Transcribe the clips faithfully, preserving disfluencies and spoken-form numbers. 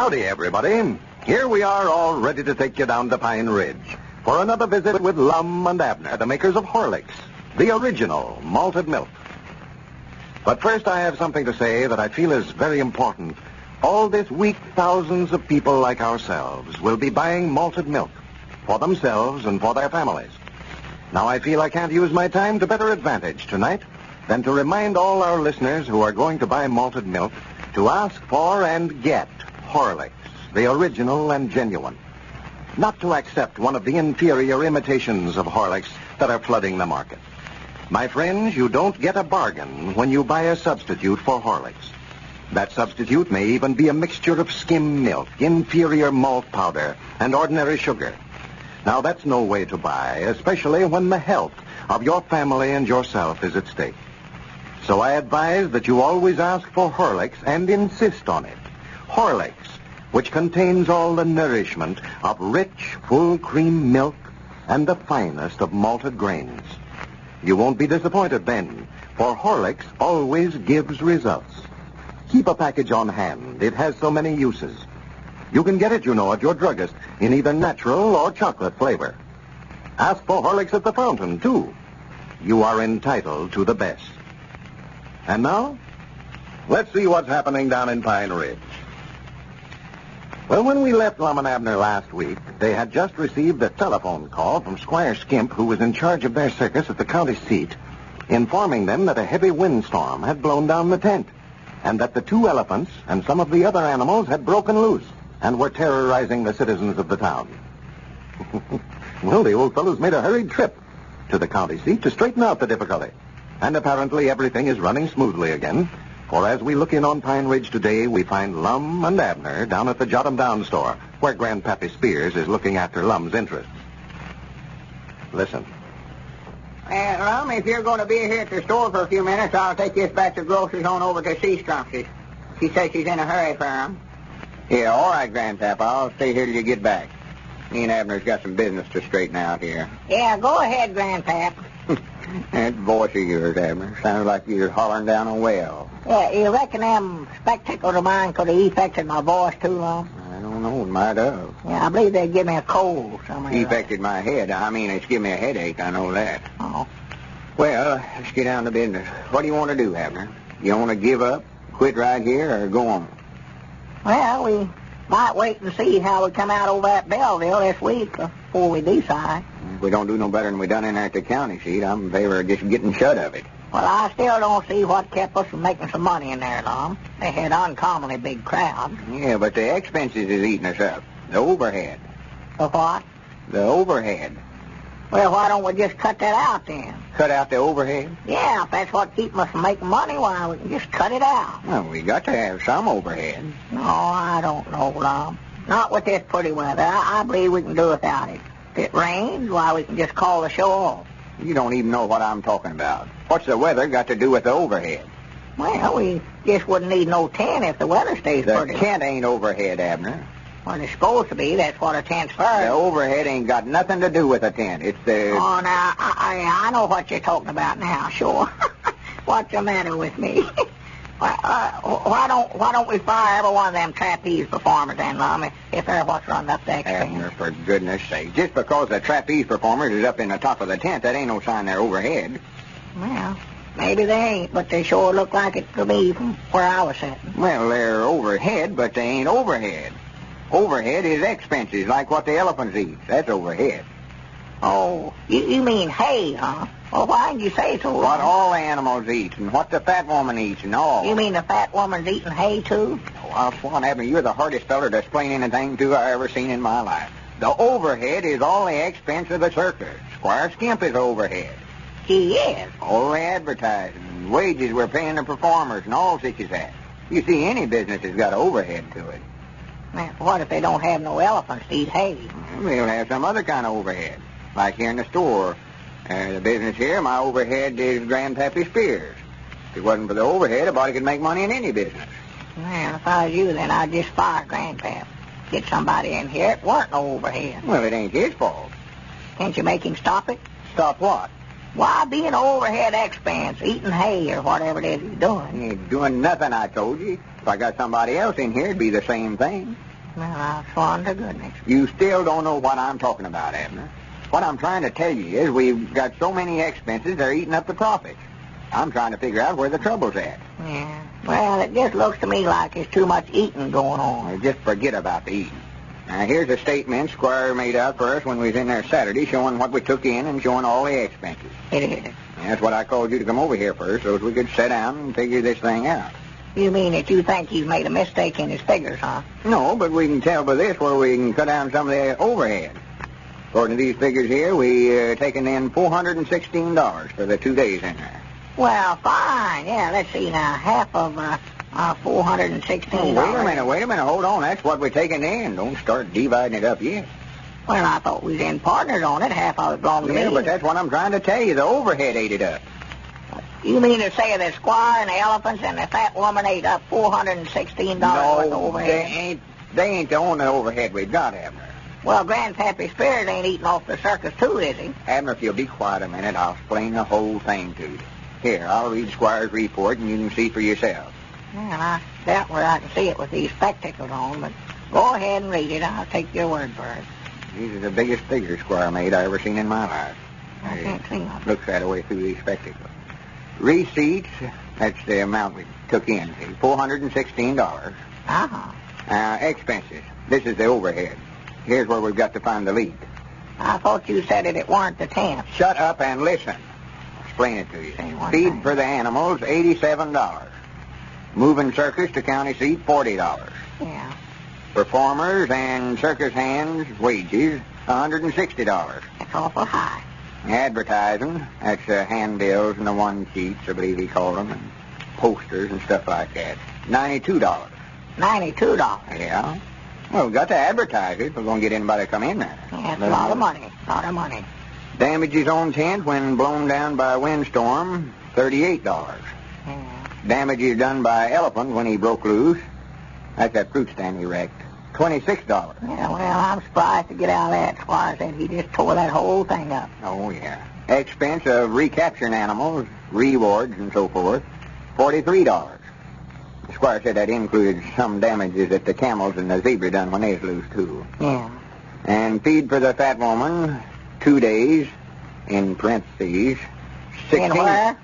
Howdy, everybody. Here we are, all ready to take you down to Pine Ridge for another visit with Lum and Abner, the makers of Horlicks, the original malted milk. But first, I have something to say that I feel is very important. All this week, thousands of people like ourselves will be buying malted milk for themselves and for their families. Now, I feel I can't use my time to better advantage tonight than to remind all our listeners who are going to buy malted milk to ask for and get Horlicks, the original and genuine. Not to accept one of the inferior imitations of Horlicks that are flooding the market. My friends, you don't get a bargain when you buy a substitute for Horlicks. That substitute may even be a mixture of skim milk, inferior malt powder, and ordinary sugar. Now, that's no way to buy, especially when the health of your family and yourself is at stake. So I advise that you always ask for Horlicks and insist on it. Horlicks, which contains all the nourishment of rich, full cream milk and the finest of malted grains. You won't be disappointed then, for Horlicks always gives results. Keep a package on hand. It has so many uses. You can get it, you know, at your druggist in either natural or chocolate flavor. Ask for Horlicks at the fountain, too. You are entitled to the best. And now, let's see what's happening down in Pine Ridge. Well, when we left Lum and Abner last week, they had just received a telephone call from Squire Skimp, who was in charge of their circus at the county seat, informing them that a heavy windstorm had blown down the tent, and that the two elephants and some of the other animals had broken loose and were terrorizing the citizens of the town. Well, the old fellow's made a hurried trip to the county seat to straighten out the difficulty. And apparently everything is running smoothly again, for as we look in on Pine Ridge today, we find Lum and Abner down at the Jot 'em Down store, where Grandpappy Spears is looking after Lum's interests. Listen. Uh, Lum, if you're going to be here at the store for a few minutes, I'll take this batch of groceries on over to Seastrump's. She says she's in a hurry for 'em. Yeah, all right, Grandpapa. I'll stay here till you get back. Me and Abner's got some business to straighten out here. Yeah, go ahead, Grandpap. That voice of yours, Abner, sounds like you're hollering down a well. Yeah, you reckon them spectacles of mine could have affected my voice too long? I don't know, it might have. Yeah, I believe they'd give me a cold somewhere. Affected my head. I mean, it's given me a headache, I know that. Oh. Well, let's get down to business. What do you want to do, Abner? You want to give up, quit right here, or go on? Well, we might wait and see how we come out over at Belleville this week before we decide. If we don't do no better than we done in there at the county seat, I'm in favor of just getting shut of it. Well, I still don't see what kept us from making some money in there, Lum. They had uncommonly big crowds. Yeah, but the expenses is eating us up. The overhead. The what? The overhead. Well, why don't we just cut that out then? Cut out the overhead? Yeah, if that's what keeps us from making money, why, we can just cut it out. Well, we got to have some overhead. No, I don't know, Lum. Not with this pretty weather. I, I believe we can do without it. If it rains, why, we can just call the show off. You don't even know what I'm talking about. What's the weather got to do with the overhead? Well, we just wouldn't need no tent if the weather stays The pretty. tent ain't overhead, Abner. Well, it's supposed to be. That's what a tent's for. The overhead ain't got nothing to do with a tent. It's the... Oh, now, I, I, I know what you're talking about now, sure. What's the matter with me? Why, uh, why don't why don't we fire every one of them trapeze performers then, Lum, if they're what's running up that Abner, for goodness sake. Just because the trapeze performers is up in the top of the tent, that ain't no sign they're overhead. Well, maybe they ain't, but they sure look like it to me from where I was sitting. Well, they're overhead, but they ain't overhead. Overhead is expenses, like what the elephants eat. That's overhead. Oh, you, you mean hay, huh? Well, why didn't you say so? What all the animals eat, and what the fat woman eats, and all. You mean the fat woman's eating hay, too? Oh, I'll swan, Abner, you're the hardest feller to explain anything to I ever seen in my life. The overhead is all the expense of the circus. Squire Skimp is overhead. He is. All the advertising, and wages we're paying the performers, and all such as that. You see, any business has got overhead to it. Now, what if they don't have no elephants to eat hay? They'll have some other kind of overhead. Like here in the store. Uh, the business here, my overhead is Grandpappy Spears. If it wasn't for the overhead, a body could make money in any business. Well, if I was you, then I'd just fire Grandpap. Get somebody in here. It weren't no overhead. Well, it ain't his fault. Can't you make him stop it? Stop what? Why, being an overhead expense, eating hay or whatever it is he's doing. He ain't doing nothing, I told you. If I got somebody else in here, it'd be the same thing. Well, I sworn to goodness. You still don't know what I'm talking about, Abner. What I'm trying to tell you is we've got so many expenses, they're eating up the profits. I'm trying to figure out where the trouble's at. Yeah. Well, it just looks to me like there's too much eating going on. Well, just forget about the eating. Now, here's a statement Squire made out for us when we was in there Saturday, showing what we took in and showing all the expenses. It is. That's what I called you to come over here first, so that we could sit down and figure this thing out. You mean that you think he's made a mistake in his figures, huh? No, but we can tell by this where we can cut down some of the overhead. According to these figures here, we uh, taken in four hundred sixteen dollars for the two days in there. Well, fine. Yeah, let's see now. Half of uh, uh, four hundred sixteen dollars. Oh, wait a minute, wait a minute. Hold on. That's what we're taking in. Don't start dividing it up yet. Well, I thought we was in partners on it. Half of it belonged to Yeah, me. but that's what I'm trying to tell you. The overhead ate it up. You mean to say the squire and the elephants and the fat woman ate up four hundred sixteen dollars worth of No, overhead? they ain't, they ain't the only overhead we've got, Abner. Well, Grandpappy Spears ain't eating off the circus, too, is he? Abner, if you'll be quiet a minute, I'll explain the whole thing to you. Here, I'll read Squire's report, and you can see for yourself. Well, I doubt where I can see it with these spectacles on, but go ahead and read it. I'll take your word for it. These are the biggest figures Squire made I ever seen in my life. I can't see them. Looks that way through these spectacles. Receipts, that's the amount we took in, see, four hundred sixteen dollars. Uh-huh. Uh, expenses, this is the overhead. Here's where we've got to find the leak. I thought you said that it weren't the tenth. Shut up and listen. I'll explain it to you. Say one Feed thing. for the animals, eighty-seven dollars. Moving circus to county seat, forty dollars. Yeah. Performers and circus hands' wages, one hundred sixty dollars. That's awful high. Advertising, that's uh, handbills and the one sheets, I believe he called them, and posters and stuff like that, ninety-two dollars. ninety-two dollars. Yeah. Well, we've got to advertise it if we're going to get anybody to come in there. Yeah, that's a lot of money. A lot of money. Damages on tent when blown down by a windstorm, thirty-eight dollars. Yeah. Damages done by elephant when he broke loose, that's that fruit stand he wrecked, twenty-six dollars. Yeah, well, I'm surprised to get out of that. Squire said he just tore that whole thing up. Oh, yeah. Expense of recapturing animals, rewards, and so forth, forty-three dollars. The Squire said that included some damages that the camels and the zebra done when they was loose, too. Yeah. And feed for the fat woman, two days, in parentheses, sixteen... In where?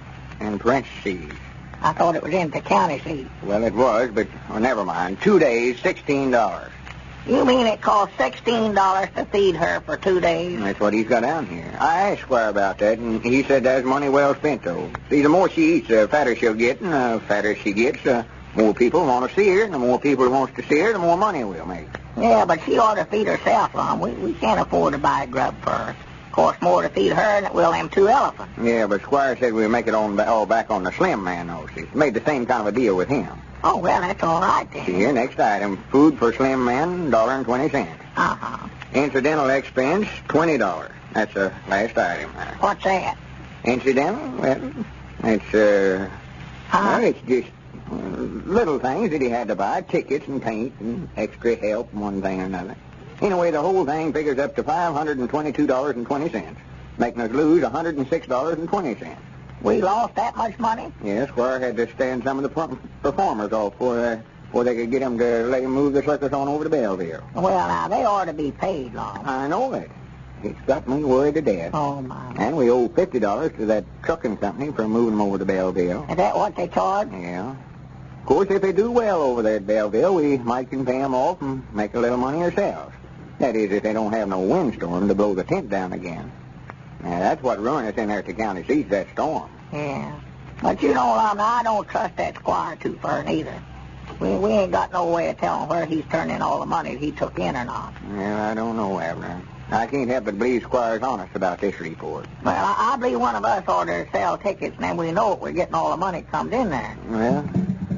In parentheses. I thought it was in the county seat. Well, it was, but oh, never mind. Two days, sixteen dollars. You mean it cost sixteen dollars to feed her for two days? That's what he's got down here. I asked Squire about that, and he said that's money well spent, though. See, the more she eats, the fatter she'll get, and the fatter she gets, the more people want to see her, and the more people wants to see her, the more money we'll make. Yeah, but she ought to feed herself, Lum. We, we can't afford to buy grub for her. Costs more to feed her than it will them two elephants. Yeah, but Squire said we'll make it on all back on the slim man, though. See, made the same kind of a deal with him. Oh, well, that's all right then. See here, next item, food for slim man, dollar and twenty cents. Uh-huh. Incidental expense, twenty dollars. That's the last item. What's that? Incidental? Well, it's, uh, Huh? well, it's just uh, little things that he had to buy, tickets and paint and extra help and one thing or another. Anyway, the whole thing figures up to five hundred twenty-two dollars and twenty cents, making us lose one hundred six dollars and twenty cents. We lost that much money? Yes, Squire had to stand some of the per- performers off before, uh, before they could get them to let him move the circus on over to Belleville. Well, now, they ought to be paid, Lum. I know it. It's got me worried to death. Oh, my. And we owe fifty dollars to that trucking company for moving them over to Belleville. Is that what they charge? Yeah. Of course, if they do well over there at Belleville, we might can pay them off and make a little money ourselves. That is, if they don't have no windstorm to blow the tent down again. Now, that's what ruined us in there at the county seat, that storm. Yeah. But you know, Lum, I don't trust that Squire too far neither. We, we ain't got no way of telling where he's turned in all the money he took in or not. Well, I don't know, Abner. I can't help but believe Squire's honest about this report. Well, I, I believe one of us ought to sell tickets, and then we know it. We're getting all the money that comes in there. Well,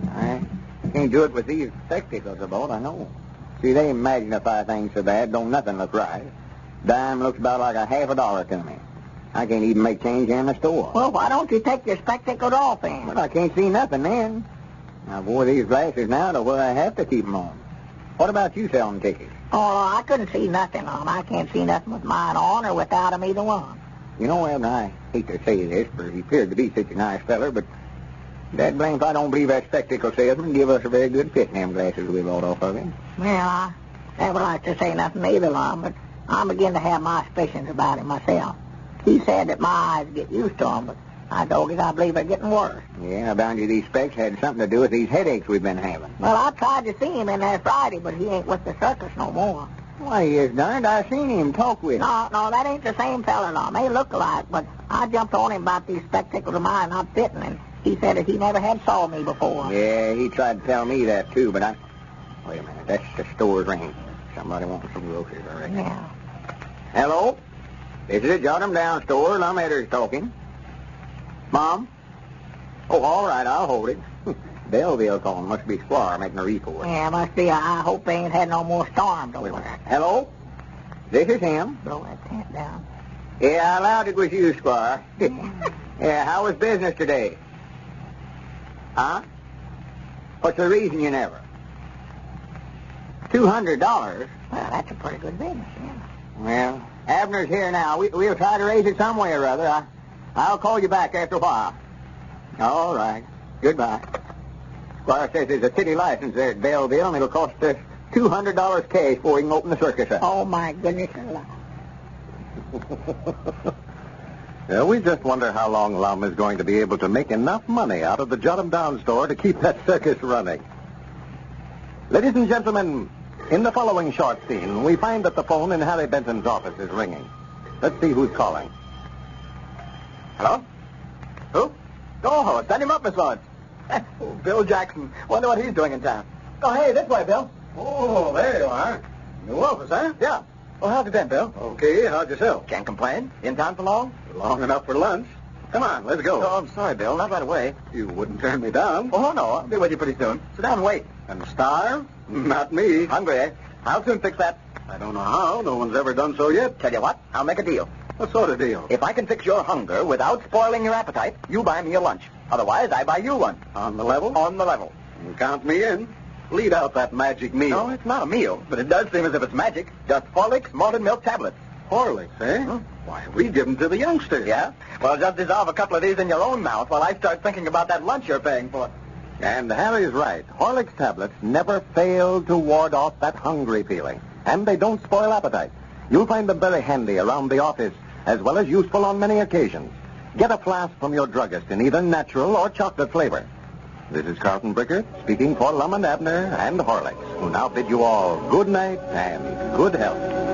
I can't do it with these spectacles I bought, I know. See, they magnify things so bad, don't nothing look right. Dime looks about like a half a dollar to me. I can't even make change in the store. Well, why don't you take your spectacles off then? Well, I can't see nothing then. I wore these glasses now to where I have to keep them on. What about you selling tickets? Oh, I couldn't see nothing on. I can't see nothing with mine on or without them either one. You know, Abner, I hate to say this, for he appeared to be such a nice feller, but That blame if I don't believe that spectacle salesman give us a very good fit in them glasses we bought off of him. Well, I never like to say nothing either, Lum, but I'm beginning to have my suspicions about him myself. He said that my eyes get used to him, but I told you I believe they're getting worse. Yeah, I bound you these specs had something to do with these headaches we've been having. Well, I tried to see him in there Friday, but he ain't with the circus no more. Why, he is darned. I seen him talk with him. No, no, that ain't the same fella, Lum. They look alike, but I jumped on him about these spectacles of mine not fitting, and he said that he never had saw me before. Yeah, he tried to tell me that, too, but I... Wait a minute, that's the store's ring. Somebody wanting some groceries, I reckon. Yeah. Hello? This is the Jot 'em Down store. Lum Edder's talking. Mom? Oh, all right, I'll hold it. Belleville calling. Must be Squire making a report. Yeah, must be. I hope they ain't had no more storms over there. Hello? This is him. Blow that tent down. Yeah, I allowed it was you, Squire. Yeah, how was business today? Huh? What's the reason you never? Two hundred dollars? Well, that's a pretty good business, yeah. Well, Abner's here now. We, we'll try to raise it some way or other. I, I'll call you back after a while. All right. Goodbye. Squire says there's a city license there at Belleville, and it'll cost us two hundred dollars cash before we can open the circus up. Oh, my goodness alive. Yeah, we just wonder how long Lum is going to be able to make enough money out of the Jot 'em Down store to keep that circus running. Ladies and gentlemen, in the following short scene, we find that the phone in Harry Benton's office is ringing. Let's see who's calling. Hello? Who? Oh, send him up, Miss Lawrence. Oh, Bill Jackson. Wonder what he's doing in town. Oh, hey, this way, Bill. Oh, there you are. New office, huh? Yeah. Well, how's it been, Bill? Okay, how's yourself? Can't complain. In town for long? Long enough for lunch. Come on, let's go. Oh, I'm sorry, Bill. Not right away. You wouldn't turn me down. Oh, no. I'll be with you pretty soon. Sit down and wait. And starve? Not me. Hungry, eh? I'll soon fix that. I don't know how. No one's ever done so yet. Tell you what, I'll make a deal. What sort of deal? If I can fix your hunger without spoiling your appetite, you buy me a lunch. Otherwise, I buy you one. On the level? On the level. You count me in. Lead out that magic meal. No, it's not a meal, but it does seem as if it's magic. Just Horlicks malted milk tablets. Horlicks, eh? Huh? Why, we give them to the youngsters. Yeah? Well, just dissolve a couple of these in your own mouth while I start thinking about that lunch you're paying for. And Harry's right. Horlicks tablets never fail to ward off that hungry feeling. And they don't spoil appetite. You'll find them very handy around the office, as well as useful on many occasions. Get a flask from your druggist in either natural or chocolate flavor. This is Carlton Brickert speaking for Lum and Abner and Horlicks, who now bid you all good night and good health.